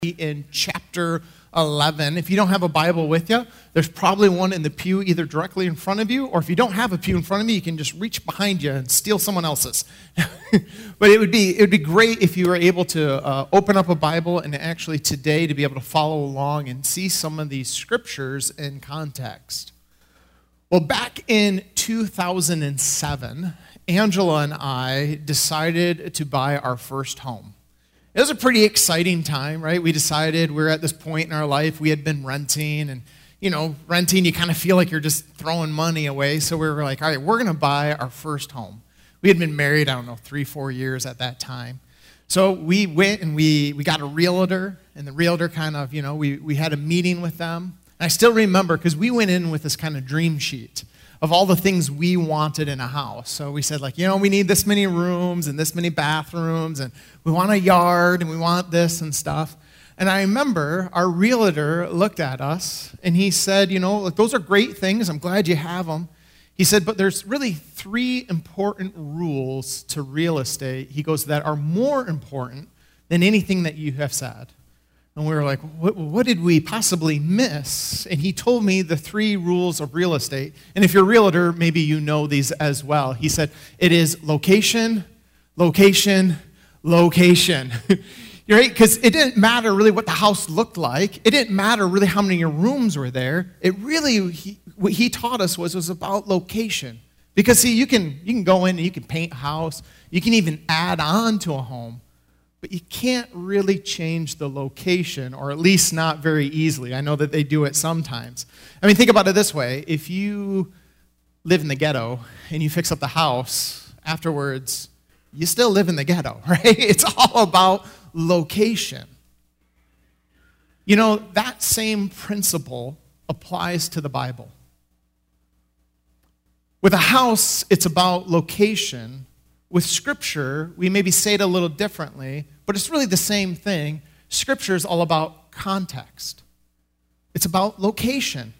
in chapter 11. If you don't have a Bible with you, there's probably one in the pew either directly in front of you, or if you don't have a pew in front of you, you can just reach behind you and steal someone else's. But it would be great if you were able to open up a Bible and actually today to be able to follow along and see some of these scriptures in context. Well, back in 2007, Angela and I decided to buy our first home. It was a pretty exciting time, right? We decided we're at this point in our life. We had been renting, and, renting, you kind of feel like you're just throwing money away. So we were like, all right, we're going to buy our first home. We had been married, 3-4 years at that time. So we went and we got a realtor, and the realtor kind of, we had a meeting with them. And I still remember because we went in with this kind of dream sheet of all the things we wanted in a house. So we said, we need this many rooms and this many bathrooms, and we want a yard, and we want this and stuff. And I remember our realtor looked at us, and he said, those are great things. I'm glad you have them. He said, but there's really 3 important rules to real estate, he goes, that are more important than anything that you have said. And we were like, what did we possibly miss? And he told me the 3 rules of real estate. And if you're a realtor, maybe you know these as well. He said, it is location, location, location. Right? Because it didn't matter really what the house looked like. It didn't matter really how many rooms were there. It really, what he taught us was about location. Because see, you can go in and you can paint a house. You can even add on to a home. But you can't really change the location, or at least not very easily. I know that they do it sometimes. Think about it this way. If you live in the ghetto and you fix up the house, afterwards, you still live in the ghetto, right? It's all about location. That same principle applies to the Bible. With a house, it's about location. With Scripture, we maybe say it a little differently, but it's really the same thing. Scripture is all about context. It's about location.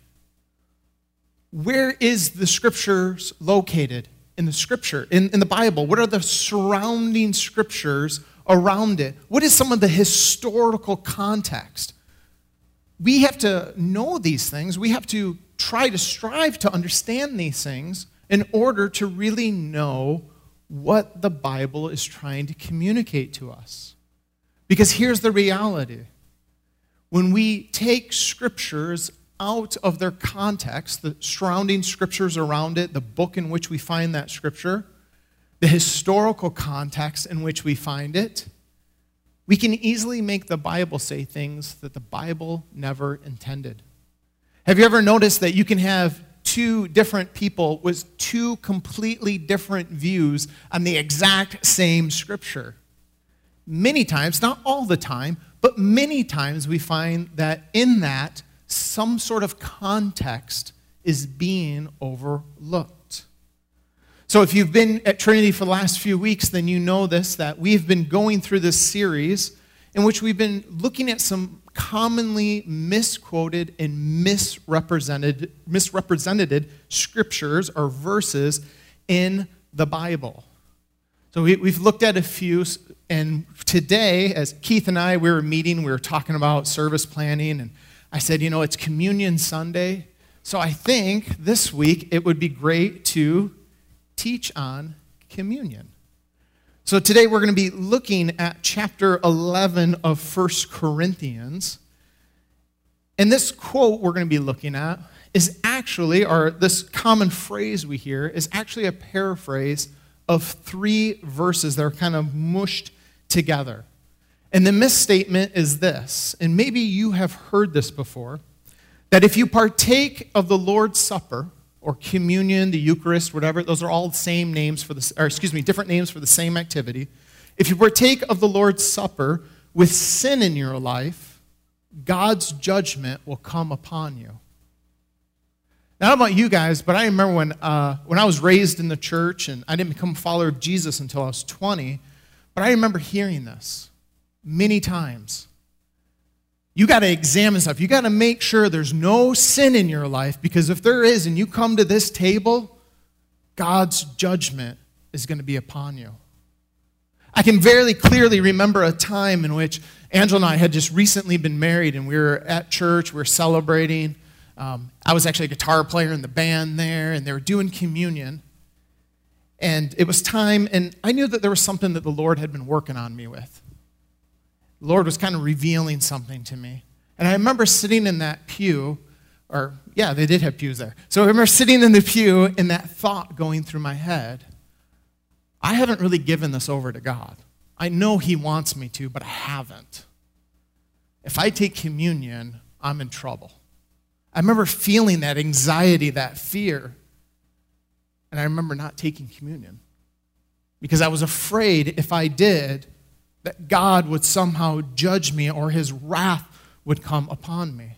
Where is the Scriptures located in the Scripture, in the Bible? What are the surrounding Scriptures around it? What is some of the historical context? We have to know these things. We have to try to strive to understand these things in order to really know what the Bible is trying to communicate to us. Because here's the reality. When we take scriptures out of their context, the surrounding scriptures around it, the book in which we find that scripture, the historical context in which we find it, we can easily make the Bible say things that the Bible never intended. Have you ever noticed that you can have 2 different people with 2 completely different views on the exact same scripture? Many times, not all the time, but many times we find that in that, some sort of context is being overlooked. So if you've been at Trinity for the last few weeks, then you know this, that we've been going through this series in which we've been looking at some commonly misquoted and misrepresented scriptures or verses in the Bible. So we've looked at a few, and today, as Keith and I, we were talking about service planning, and I said, it's Communion Sunday, so I think this week it would be great to teach on communion. So today we're going to be looking at chapter 11 of 1 Corinthians. And this quote we're going to be looking at is actually, or this common phrase we hear, is actually a paraphrase of 3 verses that are kind of mushed together. And the misstatement is this, and maybe you have heard this before, that if you partake of the Lord's Supper, or communion, the Eucharist, whatever, those are all the same names for different names for the same activity. If you partake of the Lord's Supper with sin in your life, God's judgment will come upon you. Now, I don't know about you guys, but I remember when I was raised in the church, and I didn't become a follower of Jesus until I was 20, but I remember hearing this many times. You got to examine stuff. You got to make sure there's no sin in your life, because if there is and you come to this table, God's judgment is going to be upon you. I can very clearly remember a time in which Angela and I had just recently been married, and we were at church, we were celebrating. I was actually a guitar player in the band there, and they were doing communion. And it was time, and I knew that there was something that the Lord had been working on me with. The Lord was kind of revealing something to me. And I remember sitting in that pew, they did have pews there. So I remember sitting in the pew and that thought going through my head, I haven't really given this over to God. I know He wants me to, but I haven't. If I take communion, I'm in trouble. I remember feeling that anxiety, that fear. And I remember not taking communion because I was afraid if I did, that God would somehow judge me or His wrath would come upon me.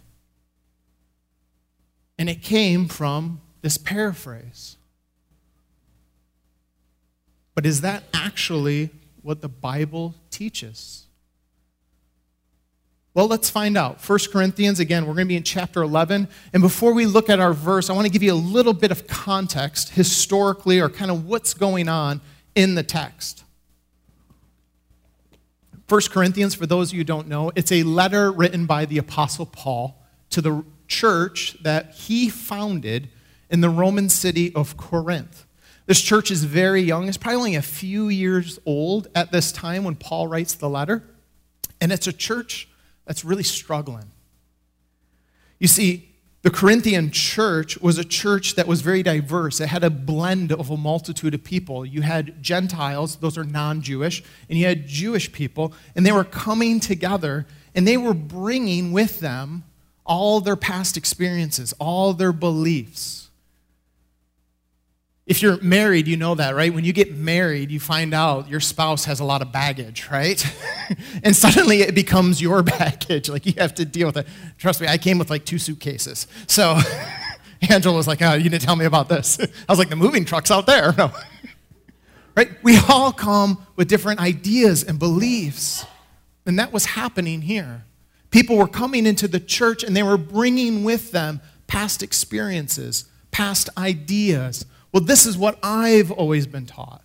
And it came from this paraphrase. But is that actually what the Bible teaches? Well, let's find out. 1 Corinthians, again, we're going to be in chapter 11. And before we look at our verse, I want to give you a little bit of context historically or kind of what's going on in the text. 1 Corinthians, for those of you who don't know, it's a letter written by the Apostle Paul to the church that he founded in the Roman city of Corinth. This church is very young. It's probably only a few years old at this time when Paul writes the letter. And it's a church that's really struggling. You see, the Corinthian church was a church that was very diverse. It had a blend of a multitude of people. You had Gentiles, those are non-Jewish, and you had Jewish people, and they were coming together, and they were bringing with them all their past experiences, all their beliefs. If you're married, you know that, right? When you get married, you find out your spouse has a lot of baggage, right? And suddenly it becomes your baggage. Like, you have to deal with it. Trust me, I came with like 2 suitcases. So Angela was like, oh, you didn't tell me about this. I was like, the moving truck's out there. No. Right? We all come with different ideas and beliefs. And that was happening here. People were coming into the church and they were bringing with them past experiences, past ideas. Well, this is what I've always been taught.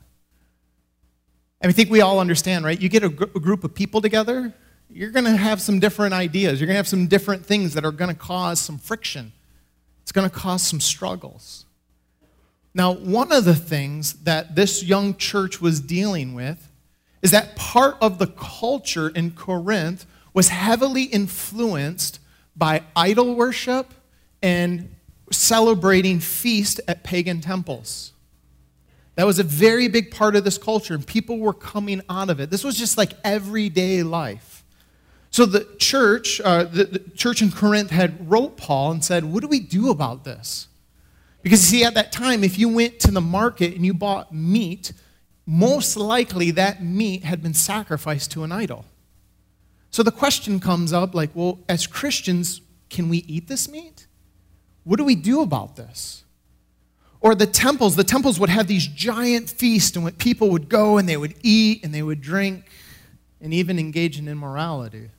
I think we all understand, right? You get a group of people together, you're going to have some different ideas. You're going to have some different things that are going to cause some friction. It's going to cause some struggles. Now, one of the things that this young church was dealing with is that part of the culture in Corinth was heavily influenced by idol worship and celebrating feast at pagan temples. That was a very big part of this culture, and people were coming out of it. This was just like everyday life. So the church in Corinth had wrote Paul and said, what do we do about this? Because you see, at that time, if you went to the market and you bought meat, most likely that meat had been sacrificed to an idol. So the question comes up like, well, as Christians, can we eat this meat? What do we do about this? Or the temples would have these giant feasts and people would go and they would eat and they would drink and even engage in immorality.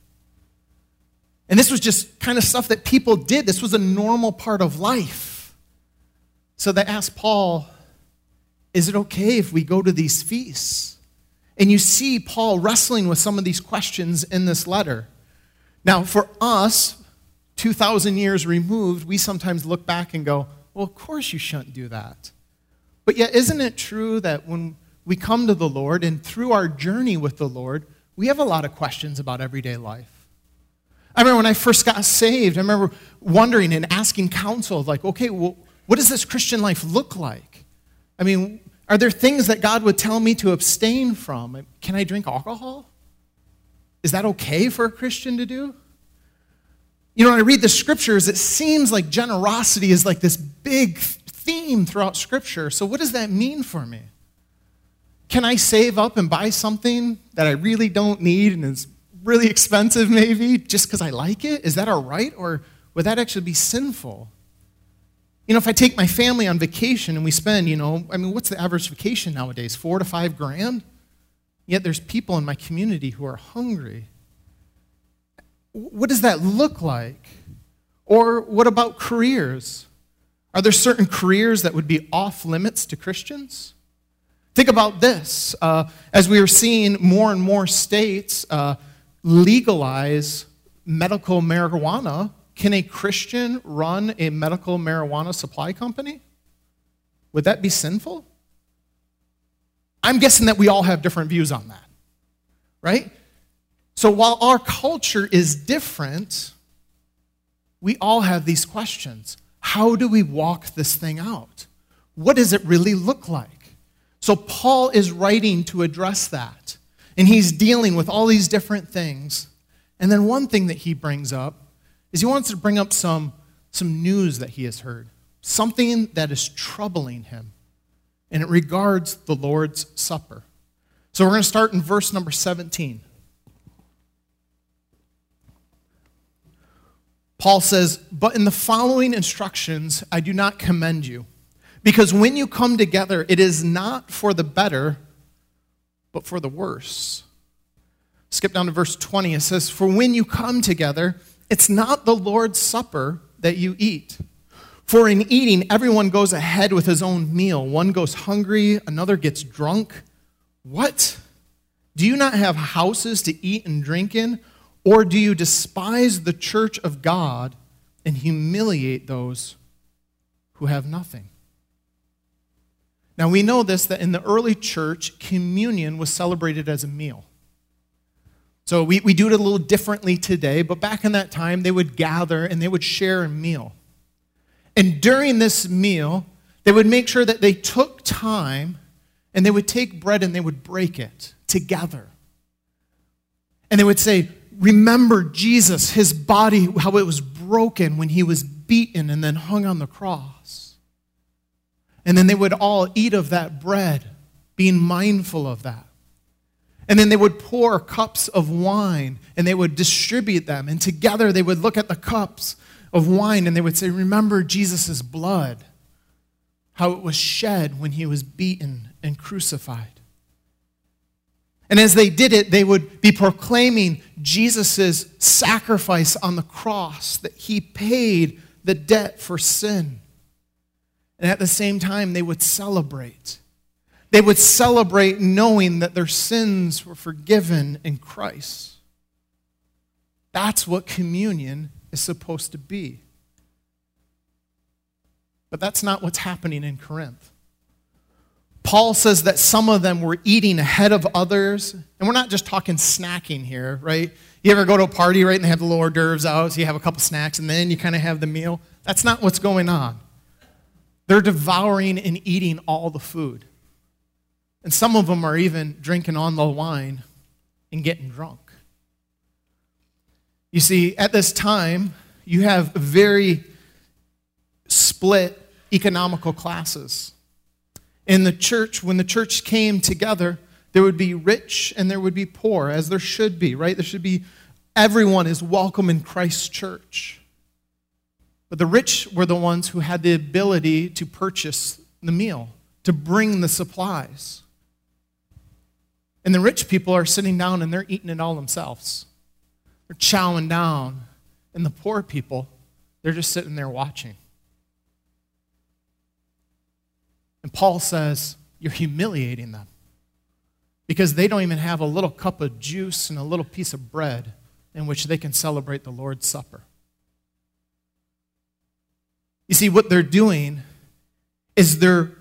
And this was just kind of stuff that people did. This was a normal part of life. So they asked Paul, is it okay if we go to these feasts? And you see Paul wrestling with some of these questions in this letter. Now, for us, 2,000 years removed, we sometimes look back and go, well, of course you shouldn't do that. But yet, isn't it true that when we come to the Lord and through our journey with the Lord, we have a lot of questions about everyday life? I remember when I first got saved, I remember wondering and asking counsel, like, okay, well, what does this Christian life look like? I mean, are there things that God would tell me to abstain from? Can I drink alcohol? Is that okay for a Christian to do? You know, when I read the scriptures, it seems like generosity is like this big theme throughout Scripture. So what does that mean for me? Can I save up and buy something that I really don't need and is really expensive maybe just because I like it? Is that all right? Or would that actually be sinful? You know, if I take my family on vacation and we spend, what's the average vacation nowadays? $4,000 to $5,000? Yet there's people in my community who are hungry. What does that look like? Or what about careers? Are there certain careers that would be off limits to Christians? Think about this. As we are seeing more and more states legalize medical marijuana, can a Christian run a medical marijuana supply company? Would that be sinful? I'm guessing that we all have different views on that, right? So while our culture is different, we all have these questions. How do we walk this thing out? What does it really look like? So Paul is writing to address that. And he's dealing with all these different things. And then one thing that he brings up is he wants to bring up some news that he has heard. Something that is troubling him. And it regards the Lord's Supper. So we're going to start in verse number 17. Paul says, "But in the following instructions I do not commend you, because when you come together, it is not for the better, but for the worse." Skip down to verse 20. It says, "For when you come together, it's not the Lord's Supper that you eat. For in eating, everyone goes ahead with his own meal. One goes hungry, another gets drunk. What? Do you not have houses to eat and drink in? Or do you despise the church of God and humiliate those who have nothing?" Now we know this, that in the early church, communion was celebrated as a meal. So we do it a little differently today, but back in that time, they would gather and they would share a meal. And during this meal, they would make sure that they took time and they would take bread and they would break it together. And they would say, "Remember Jesus, his body, how it was broken when he was beaten and then hung on the cross." And then they would all eat of that bread, being mindful of that. And then they would pour cups of wine and they would distribute them. And together they would look at the cups of wine and they would say, "Remember Jesus' blood, how it was shed when he was beaten and crucified." And as they did it, they would be proclaiming Jesus' sacrifice on the cross, that he paid the debt for sin. And at the same time, they would celebrate. They would celebrate knowing that their sins were forgiven in Christ. That's what communion is supposed to be. But that's not what's happening in Corinth. Paul says that some of them were eating ahead of others. And we're not just talking snacking here, right? You ever go to a party, right, and they have the little hors d'oeuvres out, so you have a couple snacks, and then you kind of have the meal? That's not what's going on. They're devouring and eating all the food. And some of them are even drinking on the wine and getting drunk. You see, at this time, you have very split economical classes. In the church, when the church came together, there would be rich and there would be poor, as there should be, right? There should be, everyone is welcome in Christ's church. But the rich were the ones who had the ability to purchase the meal, to bring the supplies. And the rich people are sitting down and they're eating it all themselves. They're chowing down. And the poor people, they're just sitting there watching. And Paul says, you're humiliating them. Because they don't even have a little cup of juice and a little piece of bread in which they can celebrate the Lord's Supper. You see, what they're doing is they're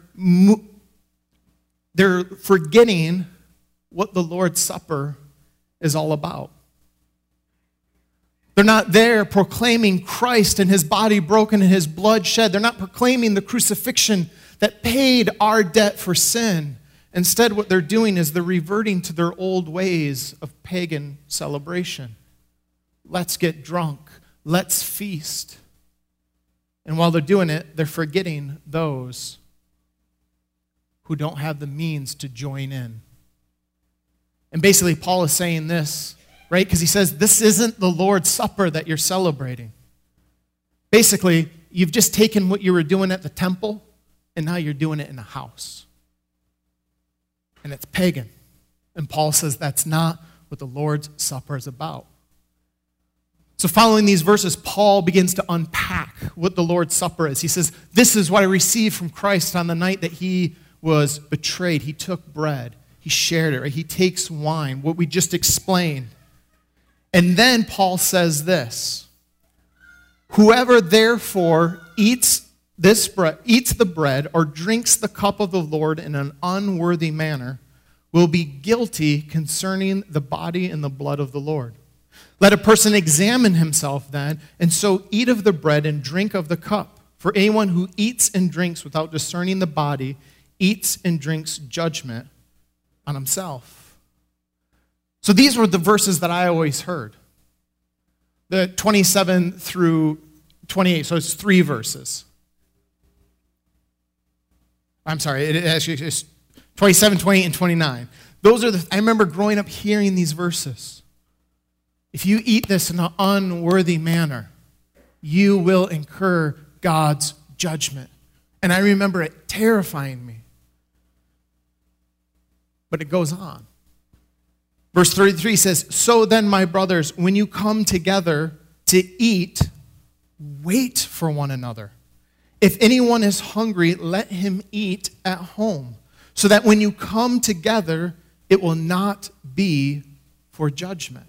forgetting what the Lord's Supper is all about. They're not there proclaiming Christ and his body broken and his blood shed. They're not proclaiming the crucifixion that paid our debt for sin. Instead, what they're doing is they're reverting to their old ways of pagan celebration. Let's get drunk. Let's feast. And while they're doing it, they're forgetting those who don't have the means to join in. And basically, Paul is saying this, right? Because he says, this isn't the Lord's Supper that you're celebrating. Basically, you've just taken what you were doing at the temple, and now you're doing it in a house. And it's pagan. And Paul says that's not what the Lord's Supper is about. So following these verses, Paul begins to unpack what the Lord's Supper is. He says, this is what I received from Christ on the night that he was betrayed. He took bread. He shared it, right? He takes wine, what we just explained. And then Paul says this, whoever therefore eats the bread or drinks the cup of the Lord in an unworthy manner will be guilty concerning the body and the blood of the Lord. Let a person examine himself then, and so eat of the bread and drink of the cup. For anyone who eats and drinks without discerning the body eats and drinks judgment on himself. So these were the verses that I always heard. The 27 through 28, so it's 3 verses. I'm sorry, it actually is 27, 28, and 29. I remember growing up hearing these verses. If you eat this in an unworthy manner, you will incur God's judgment. And I remember it terrifying me. But it goes on. Verse 33 says, so then, my brothers, when you come together to eat, wait for one another. If anyone is hungry, let him eat at home, so that when you come together, it will not be for judgment.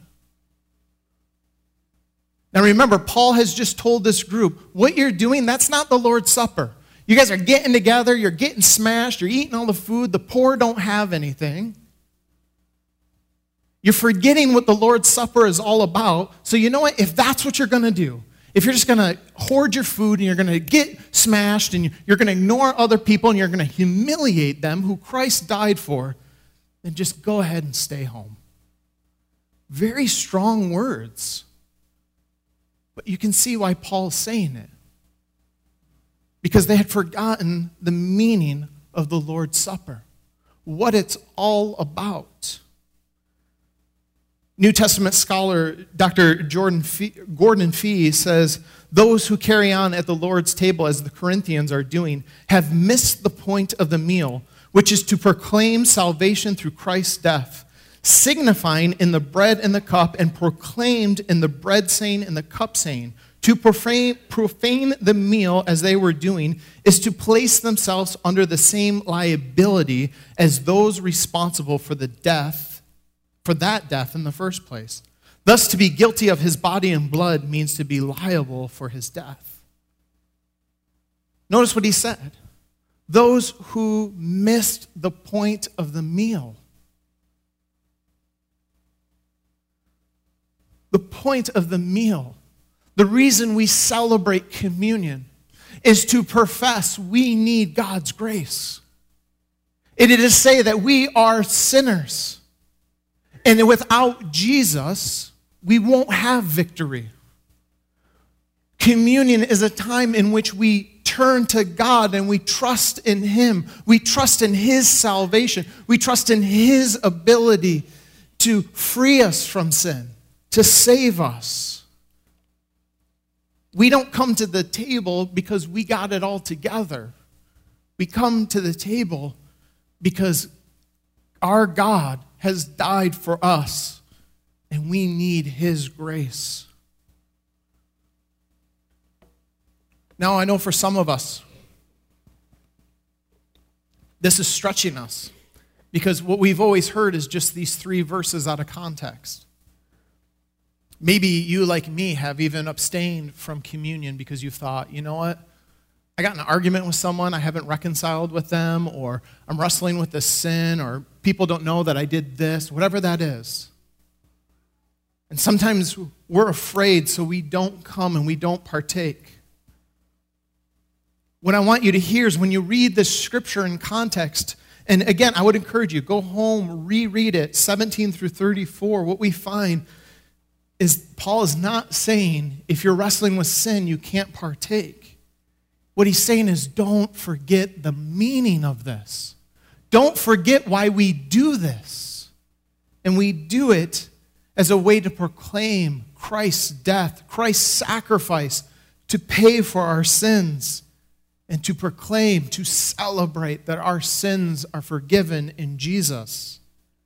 Now remember, Paul has just told this group, what you're doing, that's not the Lord's Supper. You guys are getting together, you're getting smashed, you're eating all the food, the poor don't have anything. You're forgetting what the Lord's Supper is all about. So you know what? If that's what you're going to do, if you're just going to hoard your food and you're going to get smashed and you're going to ignore other people and you're going to humiliate them who Christ died for, then just go ahead and stay home. Very strong words. But you can see why Paul's saying it. Because they had forgotten the meaning of the Lord's Supper, what it's all about. New Testament scholar Dr. Gordon Fee says, those who carry on at the Lord's table as the Corinthians are doing have missed the point of the meal, which is to proclaim salvation through Christ's death, signifying in the bread and the cup and proclaimed in the bread saying and the cup saying. To profane the meal as they were doing is to place themselves under the same liability as those responsible for that death in the first place. Thus, to be guilty of his body and blood means to be liable for his death. Notice what he said. Those who missed the point of the meal. The point of the meal, the reason we celebrate communion, is to profess we need God's grace. It is to say that we are sinners. And without Jesus, we won't have victory. Communion is a time in which we turn to God and we trust in Him. We trust in His salvation. We trust in His ability to free us from sin, to save us. We don't come to the table because we got it all together. We come to the table because our God has died for us, and we need His grace. Now, I know for some of us, this is stretching us, because what we've always heard is just these 3 verses out of context. Maybe you, like me, have even abstained from communion because you thought, you know what? I got in an argument with someone, I haven't reconciled with them, or I'm wrestling with this sin, or people don't know that I did this, whatever that is. And sometimes we're afraid, so we don't come and we don't partake. What I want you to hear is when you read this scripture in context, and again, I would encourage you, go home, reread it, 17 through 34. What we find is Paul is not saying if you're wrestling with sin, you can't partake. What he's saying is don't forget the meaning of this. Don't forget why we do this. And we do it as a way to proclaim Christ's death, Christ's sacrifice to pay for our sins, and to proclaim, to celebrate that our sins are forgiven in Jesus.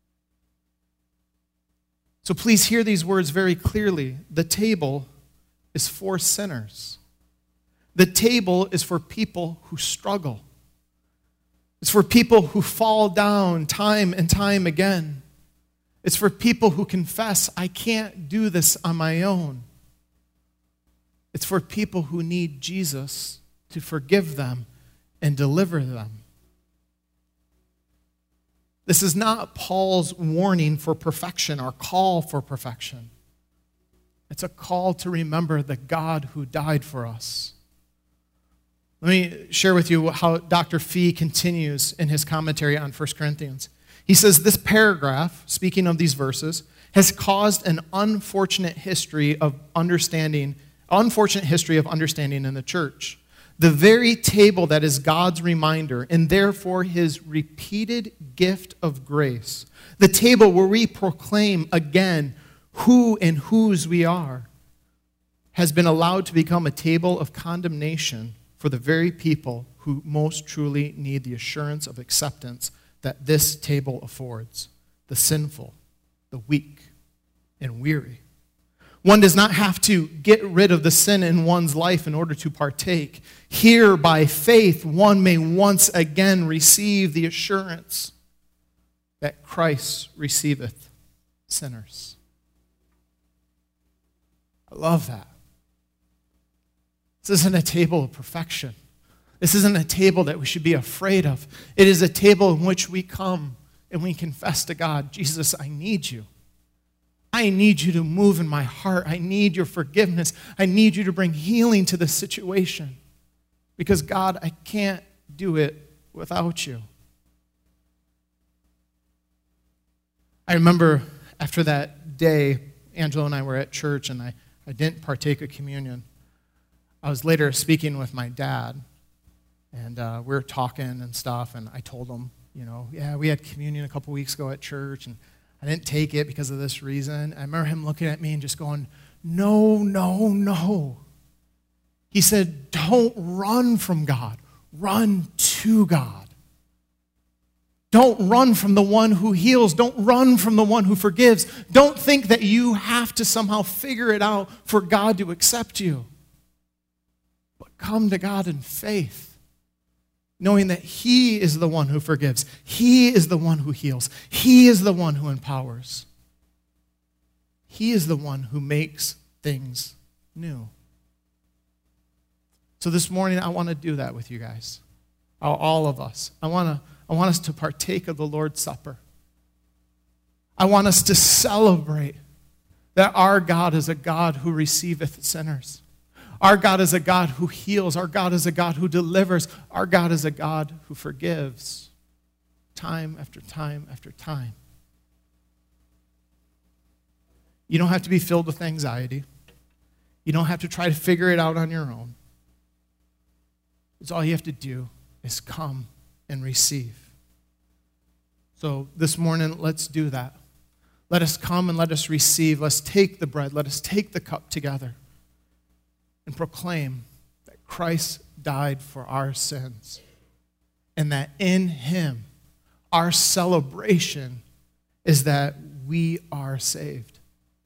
So please hear these words very clearly. The table is for sinners. The table is for people who struggle. It's for people who fall down time and time again. It's for people who confess, I can't do this on my own. It's for people who need Jesus to forgive them and deliver them. This is not Paul's warning for perfection or call for perfection. It's a call to remember the God who died for us. Let me share with you how Dr. Fee continues in his commentary on 1 Corinthians. He says, this paragraph, speaking of these verses, has caused an unfortunate history of understanding in the church. The very table that is God's reminder and therefore his repeated gift of grace. The table where we proclaim again who and whose we are has been allowed to become a table of condemnation for the very people who most truly need the assurance of acceptance that this table affords, the sinful, the weak, and weary. One does not have to get rid of the sin in one's life in order to partake. Here, by faith, one may once again receive the assurance that Christ receiveth sinners. I love that. This isn't a table of perfection. This isn't a table that we should be afraid of. It is a table in which we come and we confess to God, Jesus, I need you. I need you to move in my heart. I need your forgiveness. I need you to bring healing to this situation. Because, God, I can't do it without you. I remember after that day, Angela and I were at church, and I didn't partake of communion. I was later speaking with my dad, and we were talking and stuff, and I told him, yeah, we had communion a couple weeks ago at church, and I didn't take it because of this reason. I remember him looking at me and just going, no, no, no. He said, don't run from God. Run to God. Don't run from the one who heals. Don't run from the one who forgives. Don't think that you have to somehow figure it out for God to accept you. But come to God in faith, knowing that He is the one who forgives. He is the one who heals. He is the one who empowers. He is the one who makes things new. So this morning, I want to do that with you guys, all of us. I want us to partake of the Lord's Supper. I want us to celebrate that our God is a God who receiveth sinners. Our God is a God who heals. Our God is a God who delivers. Our God is a God who forgives time after time after time. You don't have to be filled with anxiety. You don't have to try to figure it out on your own. It's all you have to do is come and receive. So this morning, let's do that. Let us come and let us receive. Let's take the bread. Let us take the cup together and proclaim that Christ died for our sins and that in Him, our celebration is that we are saved.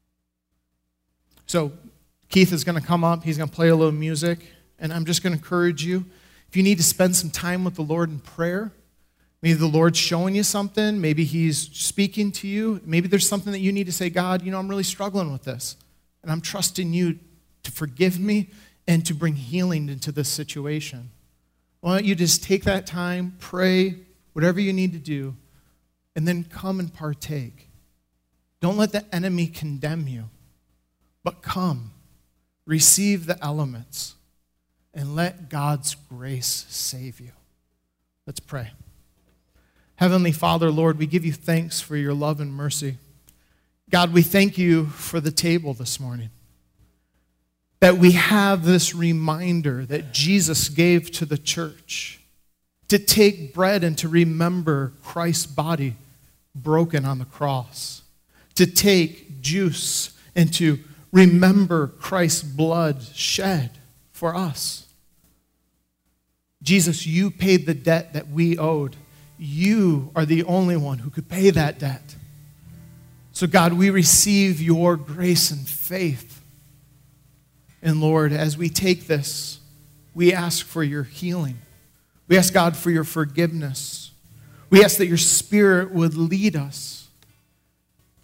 So Keith is going to come up. He's going to play a little music, and I'm just going to encourage you, if you need to spend some time with the Lord in prayer, maybe the Lord's showing you something, maybe He's speaking to you, maybe there's something that you need to say, God, I'm really struggling with this, and I'm trusting you to forgive me and to bring healing into this situation. Why don't you just take that time, pray, whatever you need to do, and then come and partake. Don't let the enemy condemn you, but come, receive the elements, and let God's grace save you. Let's pray. Heavenly Father, Lord, we give you thanks for your love and mercy. God, we thank you for the table this morning. That we have this reminder that Jesus gave to the church to take bread and to remember Christ's body broken on the cross. To take juice and to remember Christ's blood shed for us. Jesus, you paid the debt that we owed. You are the only one who could pay that debt. So God, we receive your grace and faith. And Lord, as we take this, we ask for your healing. We ask, God, for your forgiveness. We ask that your Spirit would lead us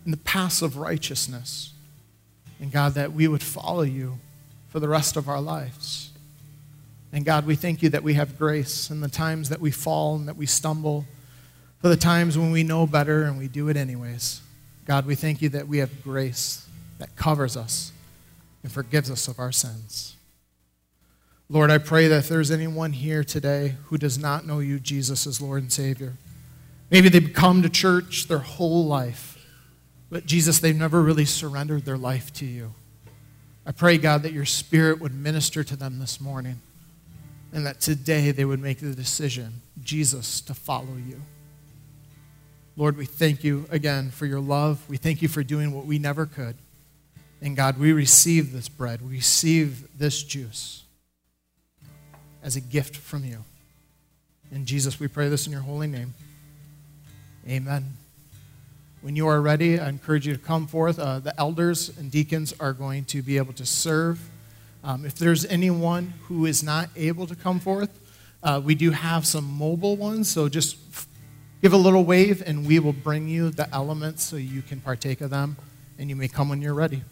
in the paths of righteousness. And God, that we would follow you for the rest of our lives. And God, we thank you that we have grace in the times that we fall and that we stumble, for the times when we know better and we do it anyways. God, we thank you that we have grace that covers us and forgives us of our sins. Lord, I pray that if there's anyone here today who does not know you, Jesus, as Lord and Savior, maybe they've come to church their whole life, but Jesus, they've never really surrendered their life to you. I pray, God, that your Spirit would minister to them this morning and that today they would make the decision, Jesus, to follow you. Lord, we thank you again for your love. We thank you for doing what we never could. And God, we receive this bread, we receive this juice as a gift from you. In Jesus, we pray this in your holy name. Amen. When you are ready, I encourage you to come forth. The elders and deacons are going to be able to serve. If there's anyone who is not able to come forth, we do have some mobile ones, so just give a little wave and we will bring you the elements so you can partake of them, and you may come when you're ready.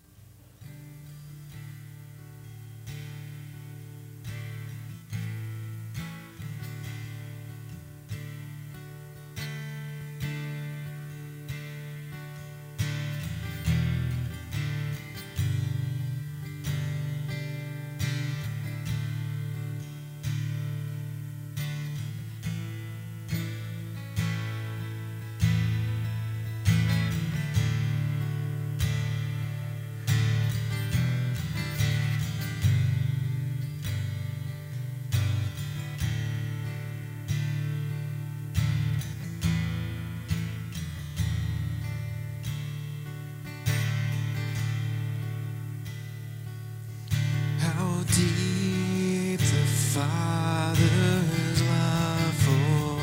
Deep the Father's love for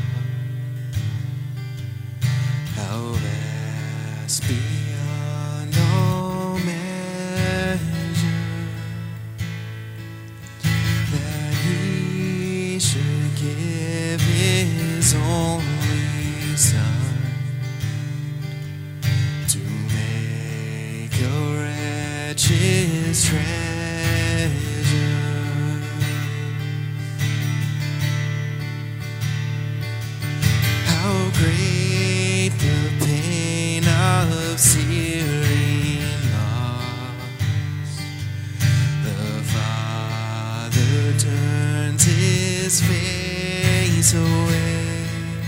us, how vast beyond all measure, that He should give His only Son to make a wretch's treasure. Great the pain of searing loss, the Father turns His face away,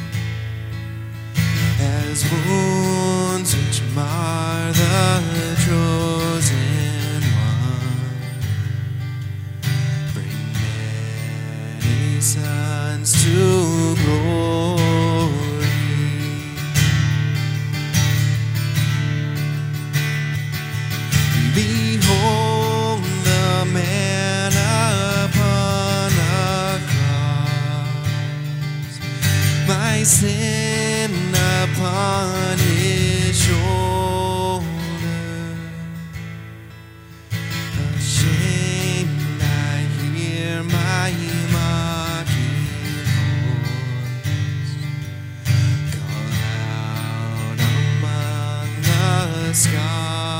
as wounds which mar the chosen one bring many sons to glory. Behold the man upon a cross, my sin upon His shoulder. Ashamed I hear my mocking voice call out among the scoffers.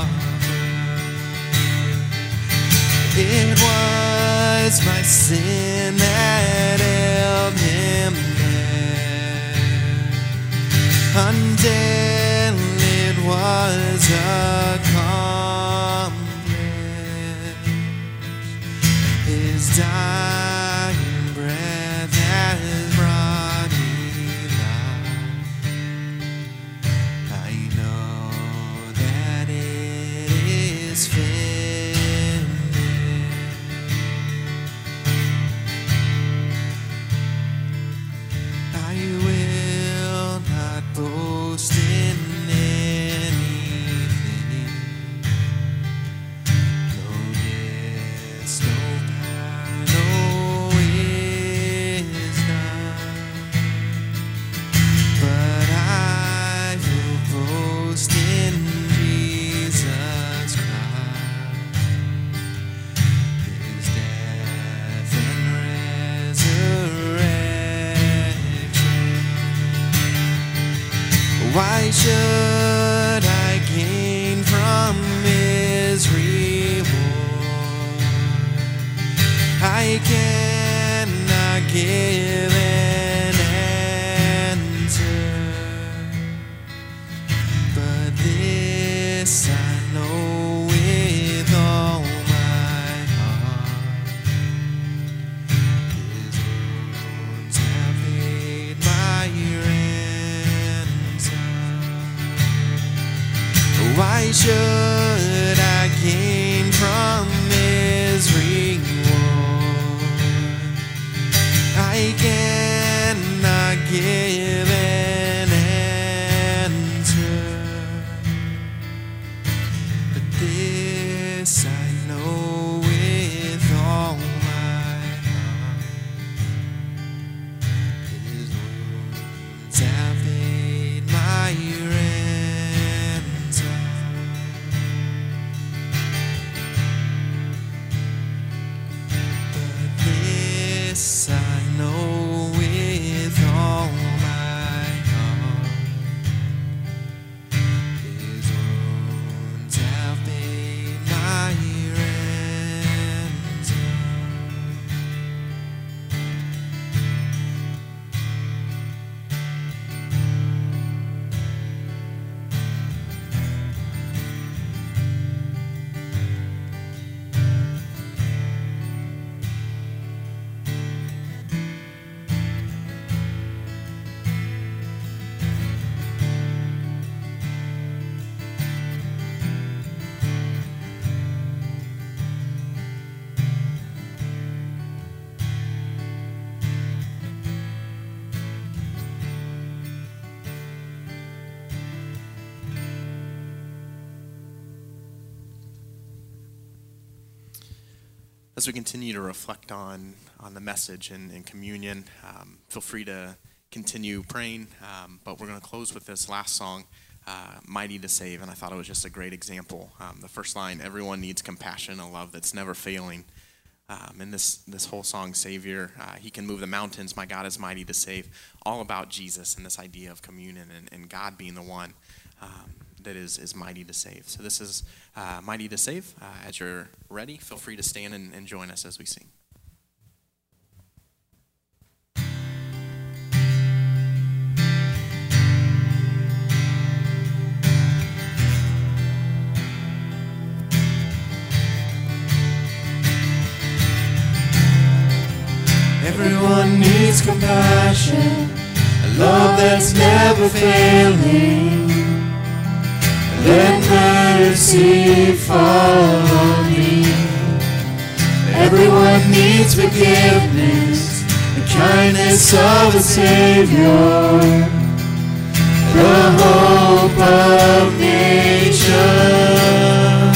It was my sin that held Him there until it was accomplished. His dying breath has brought me life. I know that it is finished. Boast in anything, no gifts, no power, no I cannot give an answer, but this I know with all my heart. His wounds have paid my ransom. Why should I gain from his reward? I cannot give an answer, but this I know with all my heart. His wounds have paid my ransom. But this I know with all my heart. His wounds have paid my ransom. As we continue to reflect on the message and communion, feel free to continue praying, but we're going to close with this last song, Mighty to Save, and I thought it was just a great example. The first line, everyone needs compassion, a love that's never failing. And this whole song, Savior, he can move the mountains, my God is mighty to save, all about Jesus and this idea of communion and God being the one that is mighty to save. So this is Mighty to Save. As you're ready, feel free to stand and join us as we sing. Everyone needs compassion, a love that's never failing. Let mercy fall on me. Everyone needs forgiveness, the kindness of a Savior, the hope of nations.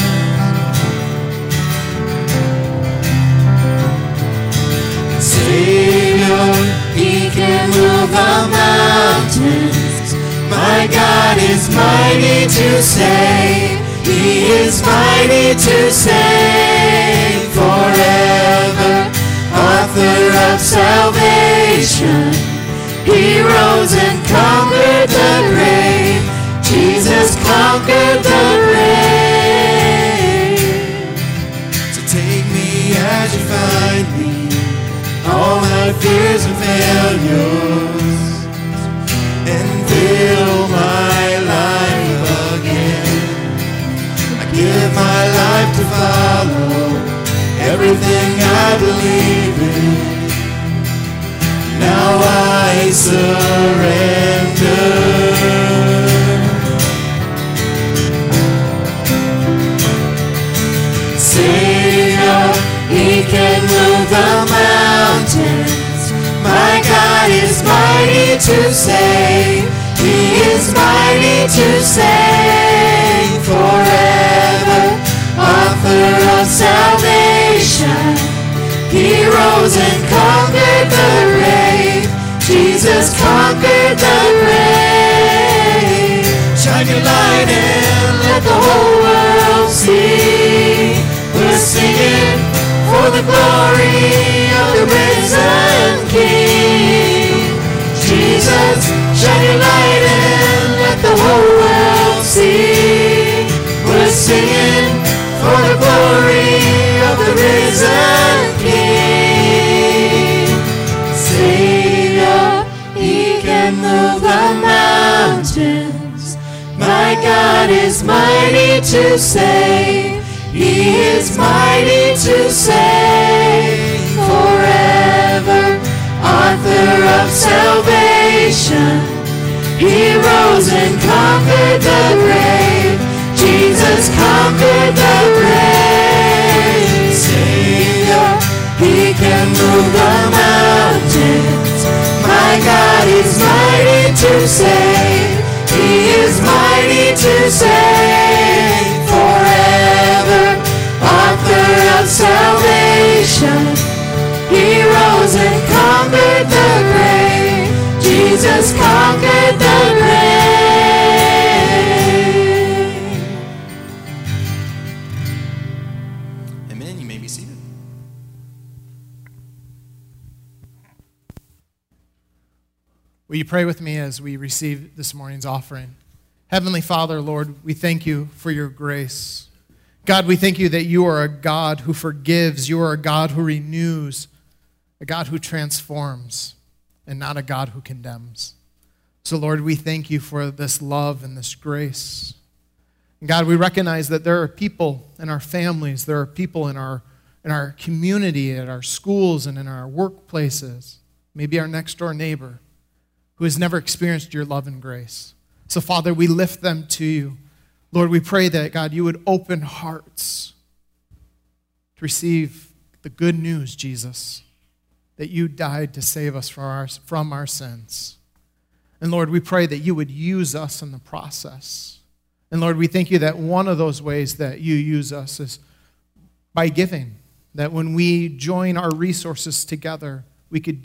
Savior, he can move the mountains. My God is mighty to save. He is mighty to save forever. Author of salvation, he rose and conquered the grave. Jesus conquered the grave. So take me as you find me, all my fears and failures, and fill my life again. I give my life to follow everything I believe in. Now I surrender. Savior, he can move the mountains. My God is mighty to save. He is mighty to save forever. Author of salvation, he rose and conquered the grave. Jesus conquered the grave. Shine your light and let the whole world see. We're singing for the glory of the risen King. Jesus, shine your light and let the whole world see. We're singing for the glory of the risen King. God is mighty to save. He is mighty to save. Forever, author of salvation. He rose and conquered the grave. Jesus conquered the grave. Savior, He can move the mountains. My God is mighty to save. He is mighty to save. Forever, author of salvation. He rose and conquered the grave. Jesus conquered the grave. Amen. You may be seated. Will you pray with me as we receive this morning's offering? Heavenly Father, Lord, we thank you for your grace. God, we thank you that you are a God who forgives. You are a God who renews, a God who transforms, and not a God who condemns. So, Lord, we thank you for this love and this grace. And God, we recognize that there are people in our families, there are people in our community, at our schools, and in our workplaces, maybe our next door neighbor, who has never experienced your love and grace. So, Father, we lift them to you. Lord, we pray that, God, you would open hearts to receive the good news, Jesus, that you died to save us from our sins. And, Lord, we pray that you would use us in the process. And, Lord, we thank you that one of those ways that you use us is by giving, that when we join our resources together, we can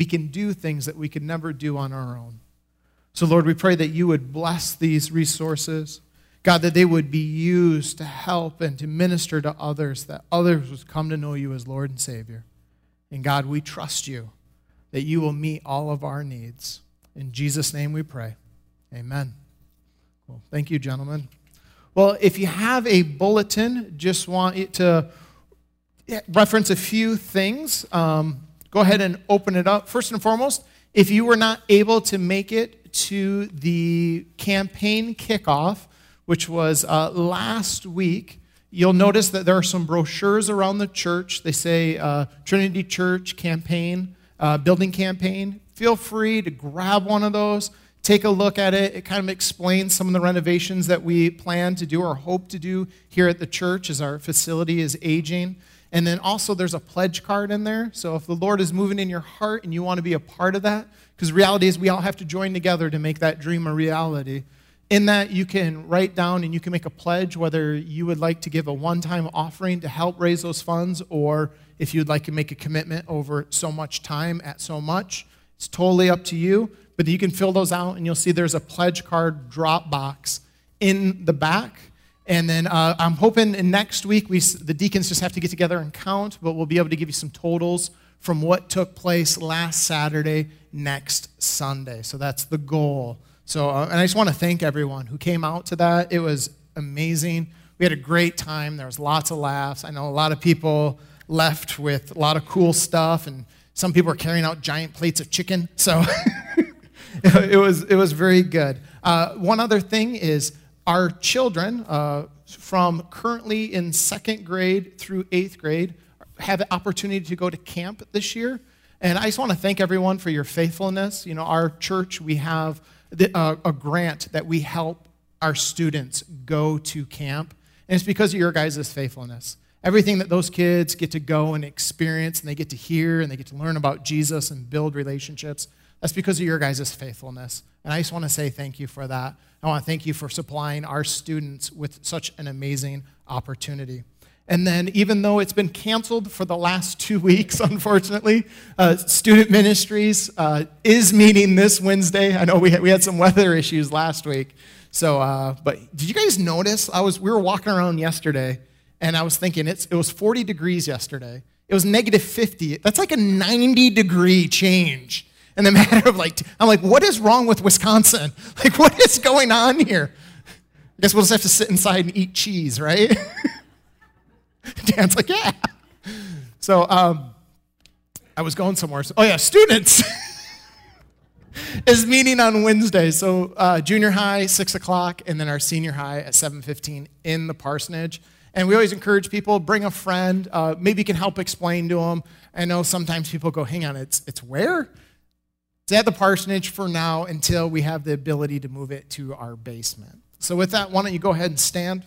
do things that we could never do on our own. So, Lord, we pray that you would bless these resources. God, that they would be used to help and to minister to others, that others would come to know you as Lord and Savior. And God, we trust you that you will meet all of our needs. In Jesus' name we pray. Amen. Well, thank you, gentlemen. Well, if you have a bulletin, just want you to reference a few things. Go ahead and open it up. First and foremost, if you were not able to make it to the campaign kickoff, which was last week, you'll notice that there are some brochures around the church. They say Trinity Church campaign, building campaign. Feel free to grab one of those, take a look at it. It kind of explains some of the renovations that we plan to do or hope to do here at the church as our facility is aging. And then also there's a pledge card in there. So if the Lord is moving in your heart and you want to be a part of that, because the reality is we all have to join together to make that dream a reality. In that, you can write down and you can make a pledge whether you would like to give a one-time offering to help raise those funds, or if you'd like to make a commitment over so much time at so much. It's totally up to you, but you can fill those out and you'll see there's a pledge card drop box in the back. And then I'm hoping next week the deacons just have to get together and count, but we'll be able to give you some totals from what took place last Saturday, next Sunday. So that's the goal. So, and I just want to thank everyone who came out to that. It was amazing. We had a great time. There was lots of laughs. I know a lot of people left with a lot of cool stuff, and some people were carrying out giant plates of chicken. So it was very good. One other thing is our children from currently in 2nd grade through 8th grade have the opportunity to go to camp this year. And I just want to thank everyone for your faithfulness. You know, our church, we have a grant that we help our students go to camp, and it's because of your guys' faithfulness. Everything that those kids get to go and experience, and they get to hear, and they get to learn about Jesus and build relationships, that's because of your guys' faithfulness. And I just want to say thank you for that. I want to thank you for supplying our students with such an amazing opportunity. And then even though it's been canceled for the last 2 weeks, unfortunately, Student Ministries is meeting this Wednesday. I know we had some weather issues last week. So, but did you guys notice? We were walking around yesterday, and I was thinking it was 40 degrees yesterday. It was negative 50. That's like a 90-degree change in the matter of I'm like, what is wrong with Wisconsin? Like, what is going on here? I guess we'll just have to sit inside and eat cheese, right? Dan's like, yeah. So I was going somewhere. Oh, yeah, students. is meeting on Wednesday. So junior high, 6 o'clock, and then our senior high at 7:15 in the parsonage. And we always encourage people, bring a friend. Maybe you can help explain to them. I know sometimes people go, hang on, it's where? It's at the parsonage for now until we have the ability to move it to our basement. So with that, why don't you go ahead and stand?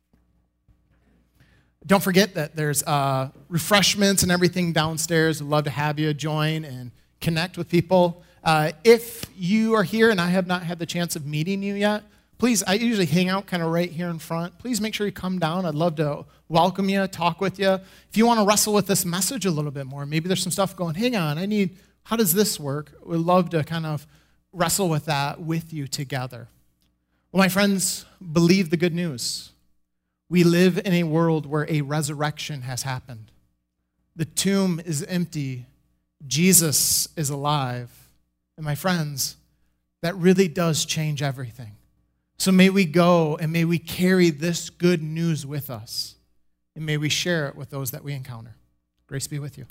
Don't forget that there's refreshments and everything downstairs. I'd love to have you join and connect with people. If you are here and I have not had the chance of meeting you yet, please, I usually hang out kind of right here in front. Please make sure you come down. I'd love to welcome you, talk with you. If you want to wrestle with this message a little bit more, maybe there's some stuff going, hang on, how does this work? We'd love to kind of wrestle with that with you together. Well, my friends, believe the good news. We live in a world where a resurrection has happened. The tomb is empty. Jesus is alive. And my friends, that really does change everything. So may we go and may we carry this good news with us. And may we share it with those that we encounter. Grace be with you.